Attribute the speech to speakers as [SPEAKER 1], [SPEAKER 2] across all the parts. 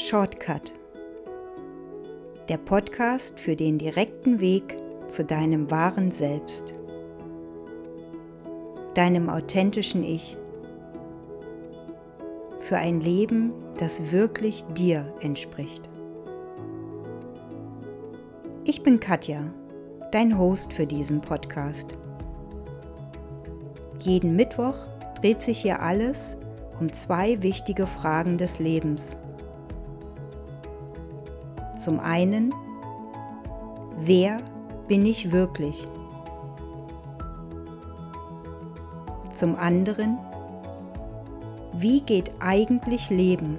[SPEAKER 1] Shortcut. Der Podcast für den direkten Weg zu deinem wahren Selbst, deinem authentischen Ich, für ein Leben, das wirklich dir entspricht. Ich bin Katja, dein Host für diesen Podcast. Jeden Mittwoch dreht sich hier alles um 2 wichtige Fragen des Lebens. Zum einen, wer bin ich wirklich? Zum anderen, wie geht eigentlich Leben?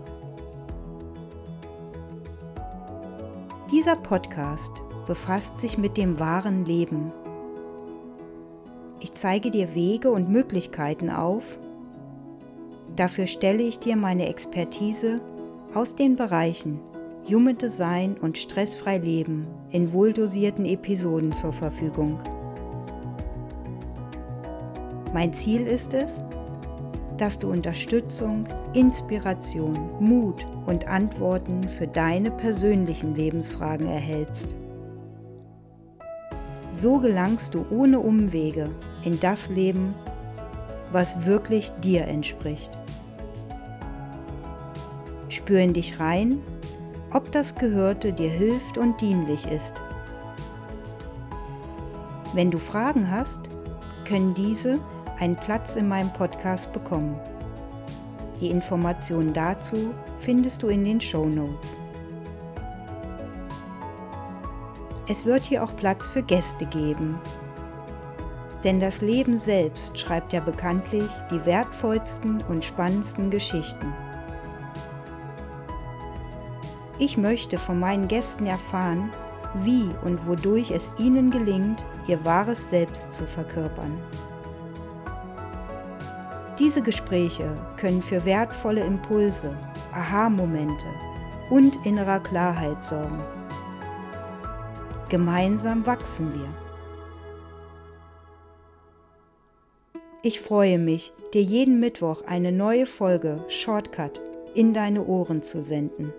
[SPEAKER 1] Dieser Podcast befasst sich mit dem wahren Leben. Ich zeige dir Wege und Möglichkeiten auf. Dafür stelle ich dir meine Expertise aus den Bereichen Human Design und stressfrei Leben in wohldosierten Episoden zur Verfügung. Mein Ziel ist es, dass du Unterstützung, Inspiration, Mut und Antworten für deine persönlichen Lebensfragen erhältst. So gelangst du ohne Umwege in das Leben, was wirklich dir entspricht. Spür in dich rein, ob das Gehörte dir hilft und dienlich ist. Wenn du Fragen hast, können diese einen Platz in meinem Podcast bekommen. Die Informationen dazu findest du in den Shownotes. Es wird hier auch Platz für Gäste geben. Denn das Leben selbst schreibt ja bekanntlich die wertvollsten und spannendsten Geschichten. Ich möchte von meinen Gästen erfahren, wie und wodurch es ihnen gelingt, ihr wahres Selbst zu verkörpern. Diese Gespräche können für wertvolle Impulse, Aha-Momente und innerer Klarheit sorgen. Gemeinsam wachsen wir. Ich freue mich, dir jeden Mittwoch eine neue Folge Shortcut in deine Ohren zu senden.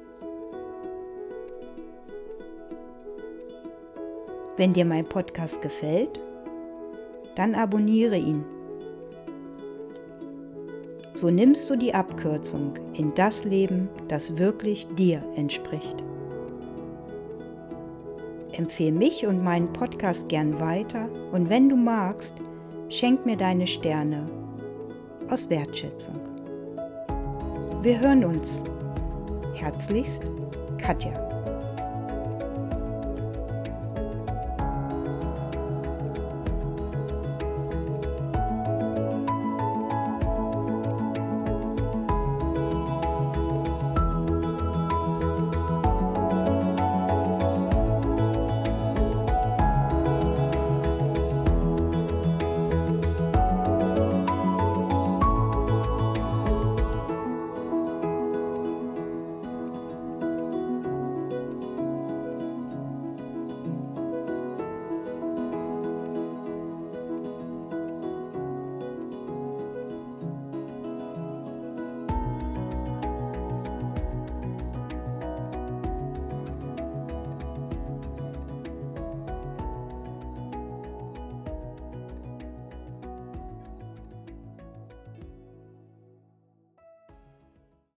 [SPEAKER 1] Wenn dir mein Podcast gefällt, dann abonniere ihn. So nimmst du die Abkürzung in das Leben, das wirklich dir entspricht. Empfehle mich und meinen Podcast gern weiter und wenn du magst, schenk mir deine Sterne aus Wertschätzung. Wir hören uns. Herzlichst, Katja.